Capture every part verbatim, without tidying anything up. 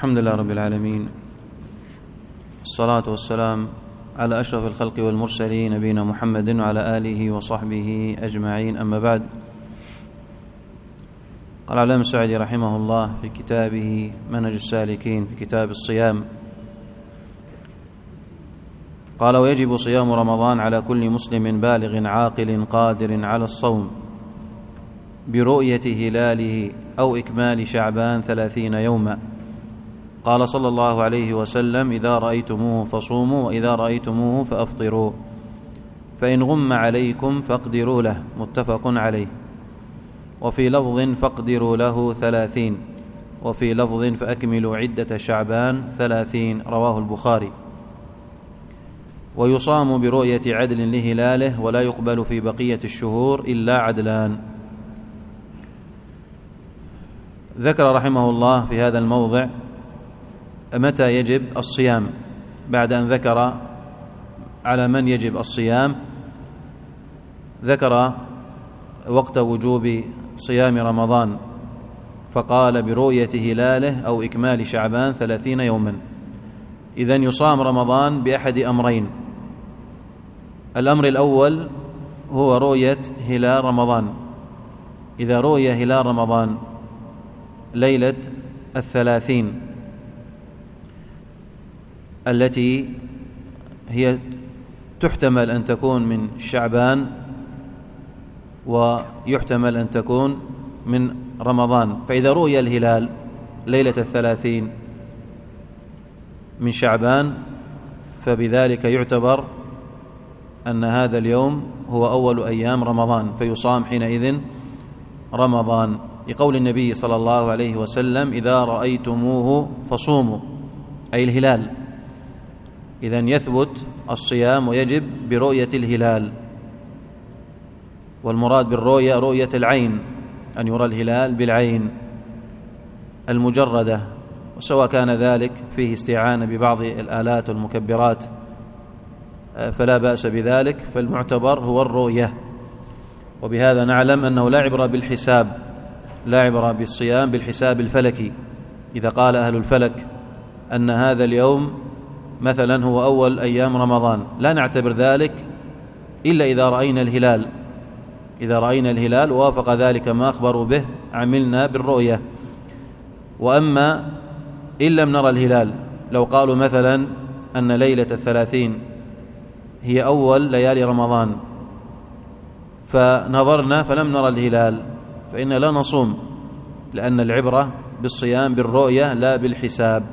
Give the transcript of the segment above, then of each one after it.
الحمد لله رب العالمين، الصلاة والسلام على أشرف الخلق والمرسلين نبينا محمد وعلى آله وصحبه أجمعين، أما بعد. قال العلامة السعدي رحمه الله في كتابه منهج السالكين في كتاب الصيام، قال: ويجب صيام رمضان على كل مسلم بالغ عاقل قادر على الصوم برؤية هلاله أو إكمال شعبان ثلاثين يوما. قال صلى الله عليه وسلم: إذا رأيتموه فصوموا، وإذا رأيتموه فأفطروا، فإن غم عليكم فاقدروا له. متفق عليه. وفي لفظ: فاقدروا له ثلاثين، وفي لفظ: فأكملوا عدة شعبان ثلاثين. رواه البخاري. ويصام برؤية عدل لهلاله، ولا يقبل في بقية الشهور إلا عدلان. ذكر رحمه الله في هذا الموضع متى يجب الصيام، بعد أن ذكر على من يجب الصيام ذكر وقت وجوب صيام رمضان، فقال: برؤية هلاله أو إكمال شعبان ثلاثين يوما. إذن يصام رمضان بأحد أمرين: الأمر الأول هو رؤية هلال رمضان. إذا رؤية هلال رمضان ليلة الثلاثين التي هي تحتمل أن تكون من شعبان ويحتمل أن تكون من رمضان، فإذا رؤي الهلال ليلة الثلاثين من شعبان فبذلك يعتبر أن هذا اليوم هو أول أيام رمضان، فيصام حينئذ رمضان، لقول النبي صلى الله عليه وسلم: إذا رأيتموه فصوموا، أي الهلال. إذن يثبت الصيام ويجب برؤية الهلال، والمراد بالرؤية رؤية العين، أن يرى الهلال بالعين المجردة، وسواء كان ذلك فيه استعانة ببعض الآلات والمكبرات فلا بأس بذلك، فالمعتبر هو الرؤية. وبهذا نعلم أنه لا عبرة بالحساب، لا عبرة بالصيام بالحساب الفلكي. إذا قال أهل الفلك أن هذا اليوم مثلا هو أول أيام رمضان، لا نعتبر ذلك إلا إذا رأينا الهلال. إذا رأينا الهلال ووافق ذلك ما أخبروا به عملنا بالرؤية. وأما إن لم نرى الهلال، لو قالوا مثلا أن ليلة الثلاثين هي أول ليالي رمضان فنظرنا فلم نرى الهلال، فإن لا نصوم، لأن العبرة بالصيام بالرؤية لا بالحساب.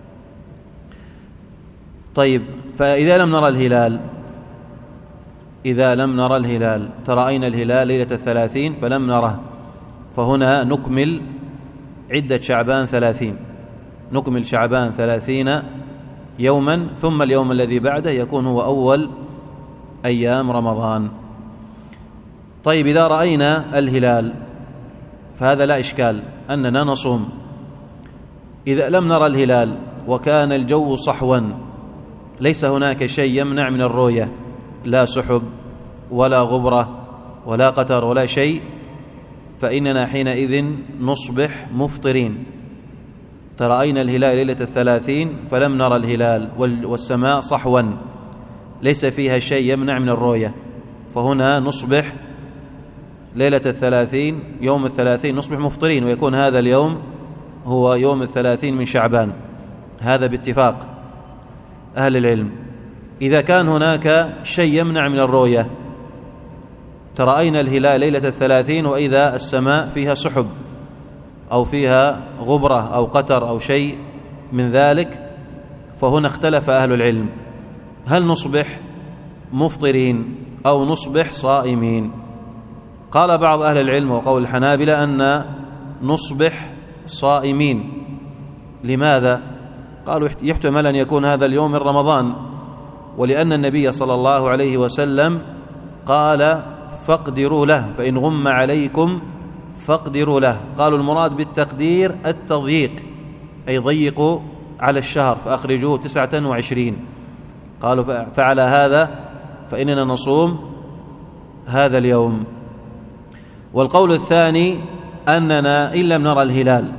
طيب، فإذا لم نرى الهلال إذا لم نرى الهلال ترأينا الهلال ليلة الثلاثين فلم نره، فهنا نكمل عدة شعبان ثلاثين، نكمل شعبان ثلاثين يوما، ثم اليوم الذي بعده يكون هو أول أيام رمضان. طيب، إذا رأينا الهلال فهذا لا إشكال أننا نصوم. إذا لم نرى الهلال وكان الجو صحوا، ليس هناك شيء يمنع من الرؤية، لا سحب ولا غبرة ولا قطر ولا شيء، فإننا حينئذ نصبح مفطرين. ترأينا الهلال ليلة الثلاثين فلم نرى الهلال والسماء صحوا ليس فيها شيء يمنع من الرؤية، فهنا نصبح ليلة الثلاثين يوم الثلاثين نصبح مفطرين، ويكون هذا اليوم هو يوم الثلاثين من شعبان، هذا باتفاق أهل العلم. إذا كان هناك شيء يمنع من الرؤية، ترأينا الهلال ليلة الثلاثين وإذا السماء فيها سحب أو فيها غبرة أو قطر أو شيء من ذلك، فهنا اختلف أهل العلم: هل نصبح مفطرين أو نصبح صائمين؟ قال بعض أهل العلم وقول الحنابلة أن نصبح صائمين. لماذا؟ قالوا: يحتمل أن يكون هذا اليوم من رمضان، ولأن النبي صلى الله عليه وسلم قال: فاقدروا له، فإن غم عليكم فاقدروا له. قالوا المراد بالتقدير التضييق، أي ضيقوا على الشهر فأخرجوه تسعة وعشرين. قالوا: فعلى هذا فإننا نصوم هذا اليوم. والقول الثاني أننا إن لم نرى الهلال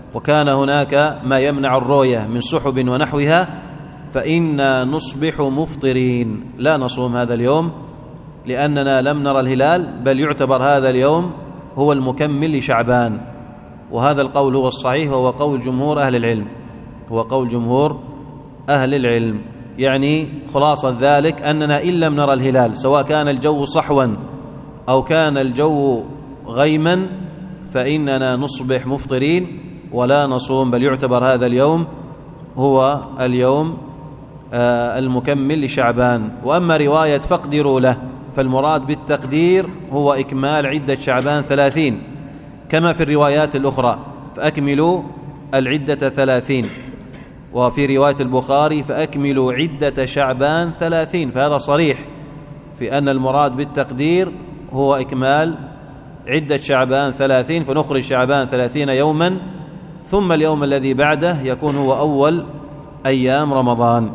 وكان هناك ما يمنع الرؤية من سحب ونحوها، فإنا نصبح مفطرين، لا نصوم هذا اليوم لأننا لم نرى الهلال، بل يعتبر هذا اليوم هو المكمل لشعبان. وهذا القول هو الصحيح، وهو قول جمهور أهل العلم، هو قول جمهور أهل العلم. يعني خلاصة ذلك أننا إن لم نرى الهلال، سواء كان الجو صحوا أو كان الجو غيما، فإننا نصبح مفطرين ولا نصوم، بل يعتبر هذا اليوم هو اليوم المكمل لشعبان. وأما رواية فاقدروا له، فالمراد بالتقدير هو إكمال عدة شعبان ثلاثين، كما في الروايات الأخرى فأكملوا العدة ثلاثين، وفي رواية البخاري فأكملوا عدة شعبان ثلاثين. فهذا صريح في أن المراد بالتقدير هو إكمال عدة شعبان ثلاثين، فنخرج شعبان ثلاثين يوما، ثم اليوم الذي بعده يكون هو أول أيام رمضان.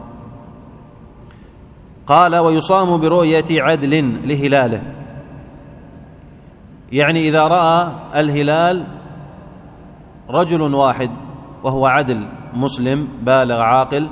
قال ويصام برؤية عدل لهلاله، يعني إذا رأى الهلال رجل واحد وهو عدل مسلم بالغ عاقل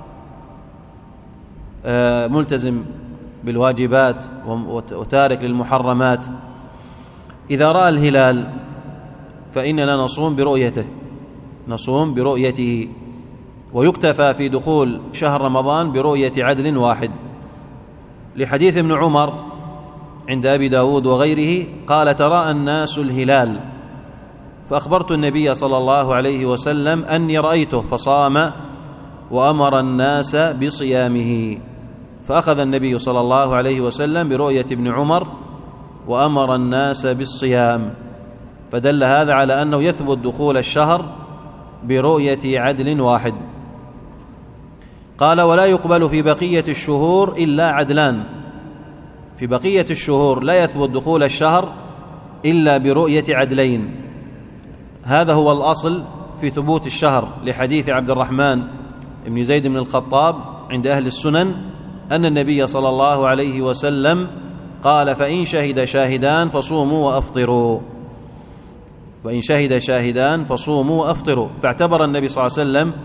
ملتزم بالواجبات وتارك للمحرمات، إذا رأى الهلال فإننا نصوم برؤيته نصوم برؤيته ويكتفى في دخول شهر رمضان برؤية عدل واحد، لحديث ابن عمر عند أبي داود وغيره قال تراءى الناس الهلال فأخبرت النبي صلى الله عليه وسلم أني رأيته فصام وأمر الناس بصيامه، فأخذ النبي صلى الله عليه وسلم برؤية ابن عمر وأمر الناس بالصيام، فدل هذا على أنه يثبت دخول الشهر برؤية عدل واحد. قال ولا يقبل في بقية الشهور إلا عدلان، في بقية الشهور لا يثبت دخول الشهر إلا برؤية عدلين، هذا هو الأصل في ثبوت الشهر، لحديث عبد الرحمن بن زيد بن الخطاب عند أهل السنن أن النبي صلى الله عليه وسلم قال فإن شهد شاهدان فصوموا وأفطروا، وإن شهد شاهدان فصوموا وأفطروا، فاعتبر النبي صلى الله عليه وسلم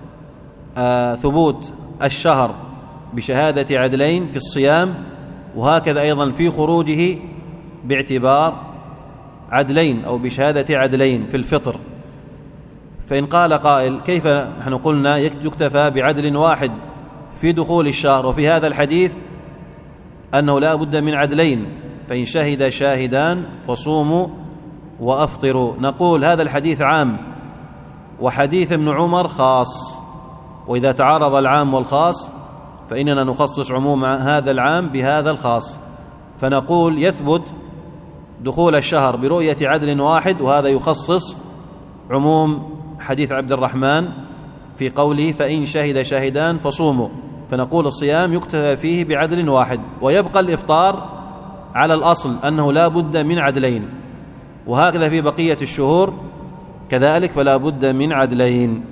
آه ثبوت الشهر بشهادة عدلين في الصيام، وهكذا أيضا في خروجه باعتبار عدلين أو بشهادة عدلين في الفطر. فإن قال قائل كيف نحن قلنا يكتفى بعدل واحد في دخول الشهر، وفي هذا الحديث أنه لا بد من عدلين، فإن شهد شاهدان فصوموا وأفطروا، نقول هذا الحديث عام وحديث ابن عمر خاص، وإذا تعارض العام والخاص فإننا نخصص عموم هذا العام بهذا الخاص، فنقول يثبت دخول الشهر برؤية عدل واحد، وهذا يخصص عموم حديث عبد الرحمن في قوله فإن شهد شاهدان فصوموا، فنقول الصيام يكتفى فيه بعدل واحد، ويبقى الإفطار على الأصل أنه لا بد من عدلين، وهكذا في بقية الشهور كذلك فلا بد من عدلين.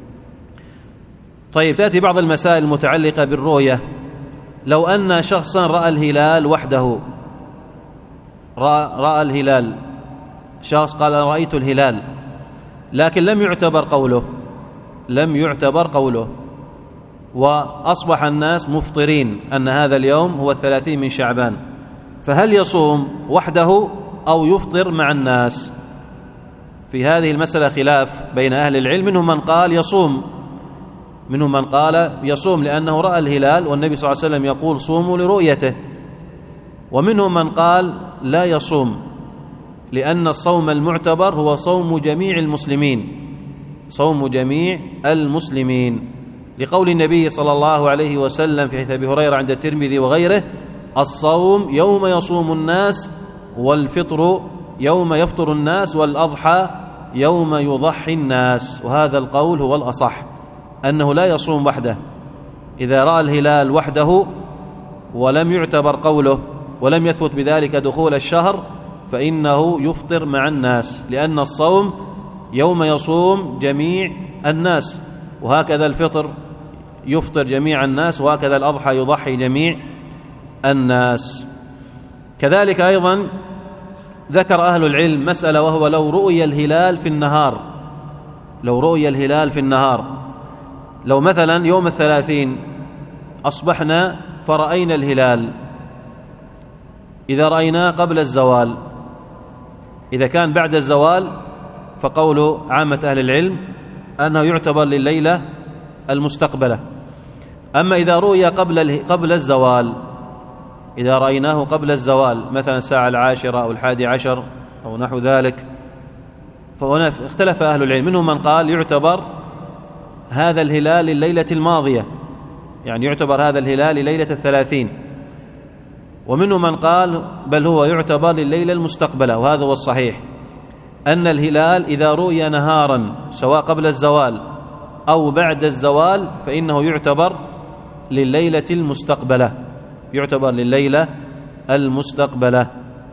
طيب تأتي بعض المسائل المتعلقة بالرؤية، لو أن شخصا رأى الهلال وحده، رأى, رأى الهلال شخص قال رأيت الهلال، لكن لم يعتبر قوله لم يعتبر قوله وأصبح الناس مفطرين أن هذا اليوم هو الثلاثين من شعبان، فهل يصوم وحده أو يفطر مع الناس؟ في هذه المسألة خلاف بين أهل العلم، منهم من قال يصوم منهم من قال يصوم لأنه رأى الهلال والنبي صلى الله عليه وسلم يقول صوموا لرؤيته، ومنهم من قال لا يصوم، لأن الصوم المعتبر هو صوم جميع المسلمين صوم جميع المسلمين لقول النبي صلى الله عليه وسلم في حديث أبي هريرة عند الترمذي وغيره الصوم يوم يصوم الناس، والفطر يوم يفطر الناس، والأضحى يوم يضحي الناس. وهذا القول هو الأصح، أنه لا يصوم وحده، إذا رأى الهلال وحده ولم يعتبر قوله ولم يثبت بذلك دخول الشهر فإنه يفطر مع الناس، لأن الصوم يوم يصوم جميع الناس، وهكذا الفطر يفطر جميع الناس، وهكذا الأضحى يضحي جميع الناس. كذلك أيضا ذكر أهل العلم مسألة، وهو لو رؤي الهلال في النهار لو رؤي الهلال في النهار، لو مثلا يوم الثلاثين أصبحنا فرأينا الهلال، إذا رأيناه قبل الزوال، إذا كان بعد الزوال فقول عامة أهل العلم أنه يعتبر لليلة المستقبلة. أما إذا رؤي قبل قبل الزوال، إذا رأيناه قبل الزوال مثلا الساعة العاشرة أو الحادي عشر أو نحو ذلك، فهنا اختلف أهل العلم، منهم من قال يعتبر هذا الهلال لليلة الماضية، يعني يعتبر هذا الهلال لليلة الثلاثين، ومنهم من قال بل هو يعتبر لليلة المستقبلة. وهذا هو الصحيح، أن الهلال إذا رؤي نهارا سواء قبل الزوال أو بعد الزوال فإنه يعتبر لليلة المستقبلة، يعتبر لليلة المستقبلة.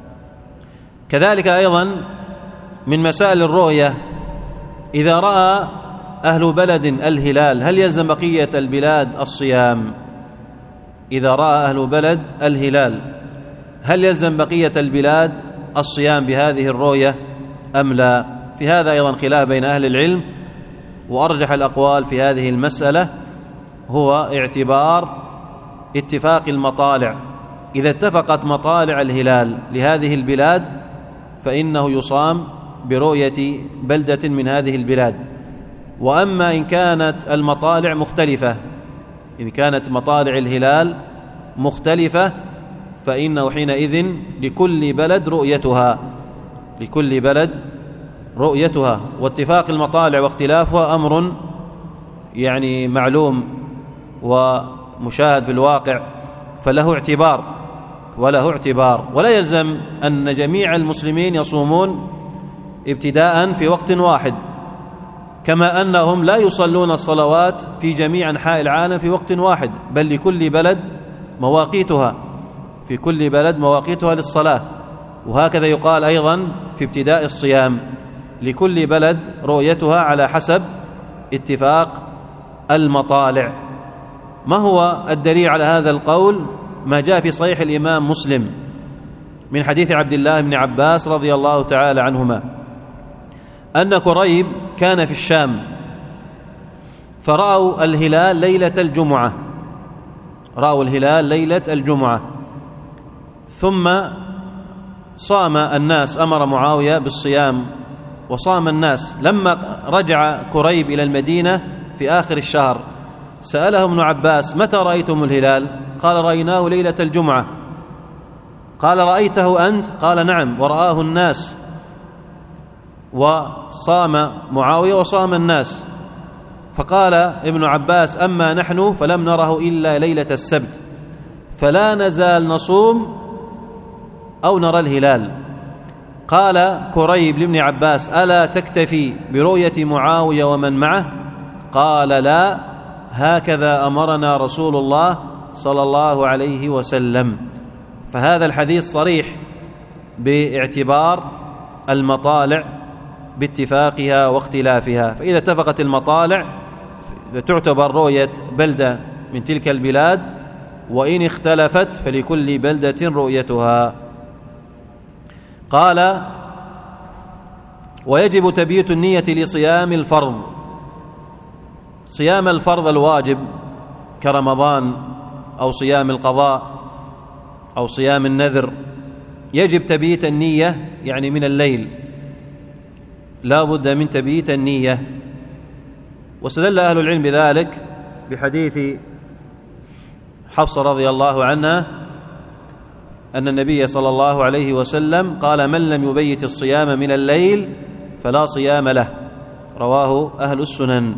كذلك أيضا من مسائل الرؤية، إذا رأى أهل بلد الهلال هل يلزم بقية البلاد الصيام؟ إذا رأى أهل بلد الهلال هل يلزم بقية البلاد الصيام بهذه الرؤية أم لا؟ في هذا أيضا خلاف بين أهل العلم، وأرجح الأقوال في هذه المسألة هو اعتبار اتفاق المطالع. إذا اتفقت مطالع الهلال لهذه البلاد فإنه يصام برؤية بلدة من هذه البلاد. وأما إن كانت المطالع مختلفة، إن كانت مطالع الهلال مختلفة فإنه حينئذ لكل بلد رؤيتها، لكل بلد رؤيتها. واتفاق المطالع واختلافها أمر يعني معلوم ومشاهد في الواقع، فله اعتبار وله اعتبار، ولا يلزم أن جميع المسلمين يصومون ابتداء في وقت واحد، كما أنهم لا يصلون الصلوات في جميع أنحاء العالم في وقت واحد، بل لكل بلد مواقيتها، في كل بلد مواقيتها للصلاة. وهكذا يقال أيضا في ابتداء الصيام، لكل بلد رؤيتها على حسب اتفاق المطالع. ما هو الدليل على هذا القول؟ ما جاء في صحيح الإمام مسلم من حديث عبد الله بن عباس رضي الله تعالى عنهما أن كريب كان في الشام فرأوا الهلال ليلة الجمعة، رأوا الهلال ليلة الجمعة، ثم صام الناس، أمر معاوية بالصيام وصام الناس. لما رجع كريب إلى المدينة في آخر الشهر سأله ابن عباس متى رأيتم الهلال؟ قال رأيناه ليلة الجمعة. قال رأيته أنت؟ قال نعم، ورآه الناس، وصام معاوية وصام الناس. فقال ابن عباس أما نحن فلم نره إلا ليلة السبت، فلا نزال نصوم أو نرى الهلال. قال كريب لابن عباس ألا تكتفي برؤية معاوية ومن معه؟ قال لا، هكذا أمرنا رسول الله صلى الله عليه وسلم. فهذا الحديث صريح باعتبار المطالع باتفاقها واختلافها، فإذا اتفقت المطالع تعتبر رؤية بلدة من تلك البلاد، وإن اختلفت فلكل بلدة رؤيتها. قال ويجب تبييت النية لصيام الفرض، صيام الفرض الواجب كرمضان أو صيام القضاء أو صيام النذر يجب تبييت النية، يعني من الليل لا بد من تبييت النية. واستدل أهل العلم بذلك بحديث حفصة رضي الله عنها أن النبي صلى الله عليه وسلم قال من لم يبيت الصيام من الليل فلا صيام له، رواه أهل السنن.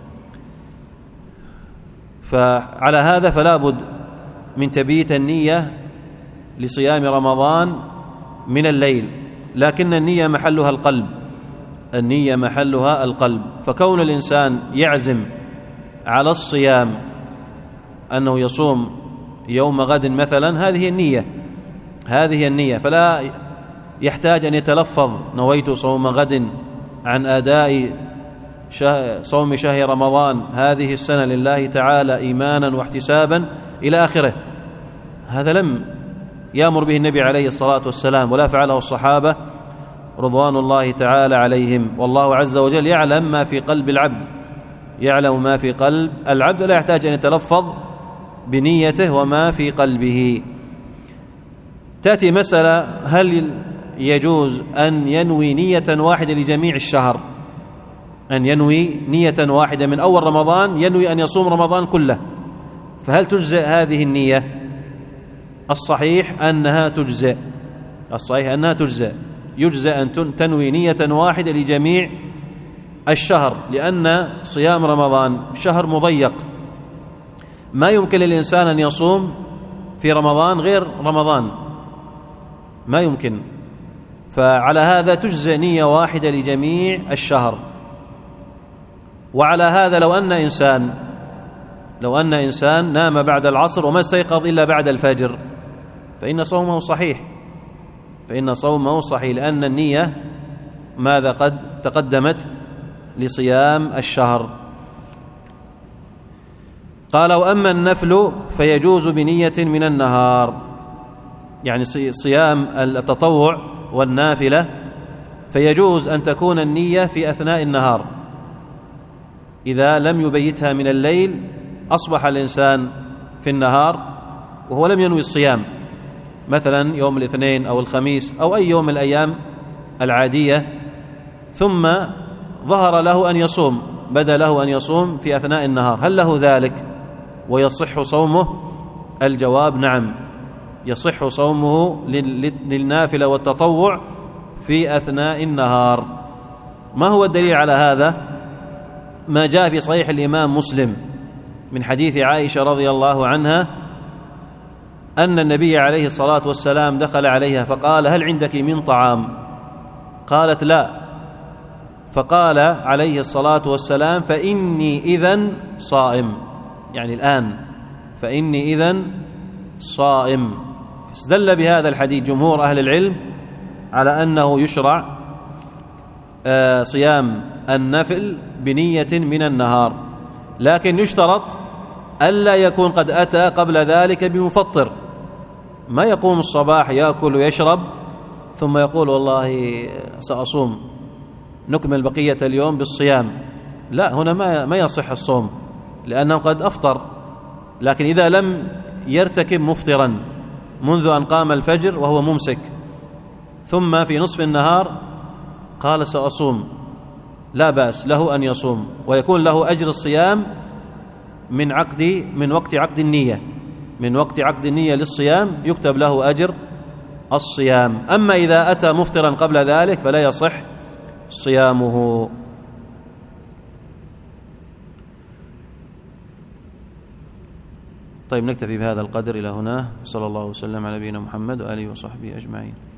فعلى هذا فلا بد من تبييت النية لصيام رمضان من الليل، لكن النية محلها القلب، النية محلها القلب. فكون الإنسان يعزم على الصيام أنه يصوم يوم غد مثلا، هذه النية، هذه النية، فلا يحتاج أن يتلفظ نويت صوم غد عن أداء صوم شهر رمضان هذه السنة لله تعالى إيمانا واحتسابا إلى آخره. هذا لم يأمر به النبي عليه الصلاة والسلام ولا فعله الصحابة رضوان الله تعالى عليهم. والله عز وجل يعلم ما في قلب العبد، يعلم ما في قلب العبد، لا يحتاج أن يتلفظ بنيته وما في قلبه. تأتي مسألة: هل يجوز أن ينوي نية واحدة لجميع الشهر؟ أن ينوي نية واحدة من أول رمضان، ينوي أن يصوم رمضان كله، فهل تجزئ هذه النية؟ الصحيح أنها تجزئ، الصحيح أنها تجزئ، يجزئ أن تنوي نية واحدة لجميع الشهر، لأن صيام رمضان شهر مضيق، ما يمكن للإنسان أن يصوم في رمضان غير رمضان، ما يمكن. فعلى هذا تجزئ نية واحدة لجميع الشهر. وعلى هذا لو أن إنسان لو أن إنسان نام بعد العصر وما استيقظ إلا بعد الفجر فإن صومه صحيح، فإن صومه صحيح، لأن النية ماذا قد تقدمت لصيام الشهر. قال: وأما النفل فيجوز بنية من النهار، يعني صيام التطوع والنافلة فيجوز أن تكون النية في أثناء النهار، إذا لم يبيتها من الليل أصبح الإنسان في النهار وهو لم ينوي الصيام، مثلا يوم الاثنين أو الخميس أو أي يوم من الأيام العادية، ثم ظهر له أن يصوم، بدا له أن يصوم في أثناء النهار، هل له ذلك ويصح صومه؟ الجواب: نعم، يصح صومه للنافلة والتطوع في أثناء النهار. ما هو الدليل على هذا؟ ما جاء في صحيح الإمام مسلم من حديث عائشة رضي الله عنها أن النبي عليه الصلاة والسلام دخل عليها فقال: هل عندك من طعام؟ قالت: لا. فقال عليه الصلاة والسلام: فإني إذن صائم، يعني الآن، فإني إذن صائم. فاستدل بهذا الحديث جمهور أهل العلم على أنه يشرع صيام النفل بنية من النهار، لكن يشترط ألا يكون قد أتى قبل ذلك بمفطر، ما يقوم الصباح يأكل ويشرب ثم يقول والله سأصوم نكمل بقية اليوم بالصيام، لا، هنا ما ما يصح الصوم لأنه قد أفطر. لكن إذا لم يرتكب مفطرا منذ أن قام الفجر وهو ممسك، ثم في نصف النهار قال سأصوم، لا بأس له أن يصوم، ويكون له أجر الصيام من عقد من وقت عقد النية، من وقت عقد النية للصيام يكتب له أجر الصيام. أما إذا أتى مفطرا قبل ذلك فلا يصح صيامه. طيب، نكتفي بهذا القدر إلى هنا. صلى الله وسلم على نبينا محمد وآله وصحبه أجمعين.